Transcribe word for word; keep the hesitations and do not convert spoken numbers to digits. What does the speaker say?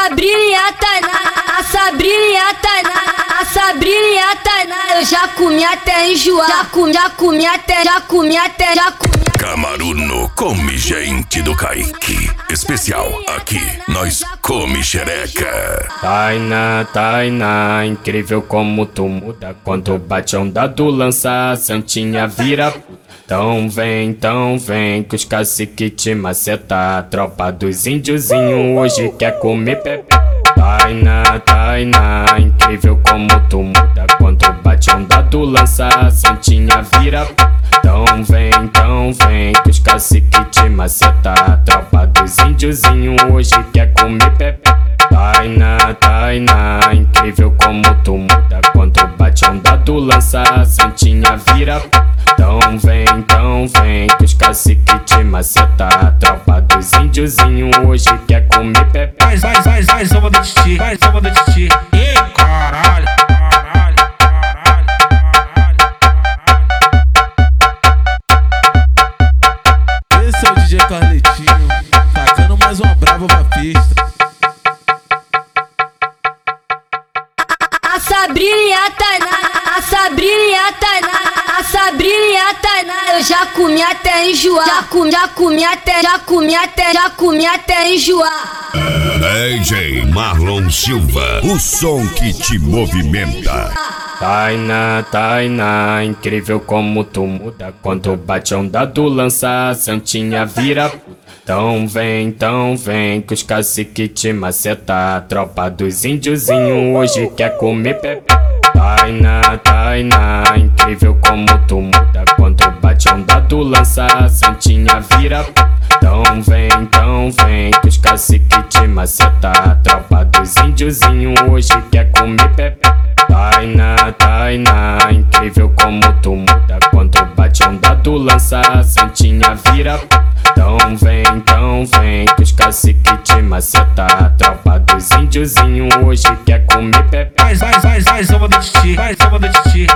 Sabrina Tainá, a Sabrina Tainá, a Sabrina Tainá, eu já comi até enjoar, já comi, já comi até, já comi até, já comi. Camaruno come gente do Kaique. Especial aqui, nós come xereca. Tainá, Tainá, incrível como tu muda. Quando bate onda do lança, a santinha vira. Então vem, então vem, que os cacique te maceta. A tropa dos índiozinho hoje quer comer pepe. Tainá, Tainá, incrível como tu muda. Quando bate onda do lança, a santinha vira. Então vem, então vem, que os cacique te maceta. A tropa dos índiozinho hoje quer comer pepe. Tainá, Tainá, incrível como tu muda. Quando bate onda do lança, a santinha vira. Então vem, então vem, que os cacique te maceta. A tropa dos índiozinho hoje quer comer pepe. Vai, vai, vai, vai, samba do titi, vai, samba do titi. Ih, caralho, caralho, caralho, caralho. Esse é o D J Carletinho, tacando mais uma brava pra pista. A Sabrina Tainá, a Sabrina Tainá, a Sabrina Tainá, eu já comi até enjoar, já comi, já comi até, já comi até, já comi até enjoar. D J Marlon Silva, o som que te movimenta. Tainá, Tainá, incrível como tu muda. Quando bate onda do lança, a santinha vira. Então vem, então vem, que os cacique te maceta. A tropa dos índiozinho hoje quer comer pepe. Tainá, Tainá, incrível como tu muda. Quando bate onda do lança, a santinha vira. Então vem, então vem, que os cacique te maceta. A tropa dos índiozinho hoje quer comer pepe. Tainá, Tainá, incrível como tu muda. Quando bate onda do lança, a santinha vira. Então vem, então vem, que os cacique te maceta. A tropa dos índiozinho hoje quer comer pepe. Vai, vai, vai, vai, samba do titi, vai, samba do titi.